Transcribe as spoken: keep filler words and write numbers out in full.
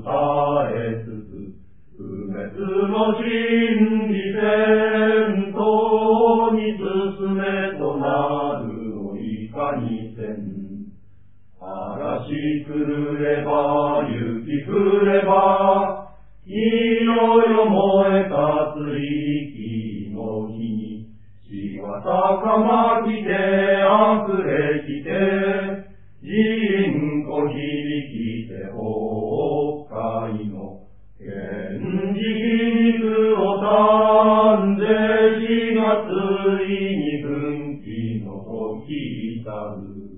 えつつ、不滅の真理戦闘に進めとなるのいかにせん。嵐来るれば、雪降れば、いよよ燃えたつ息の日に、血は高まきて溢れきて、人子響きて崩壊の現実をたんでしがついに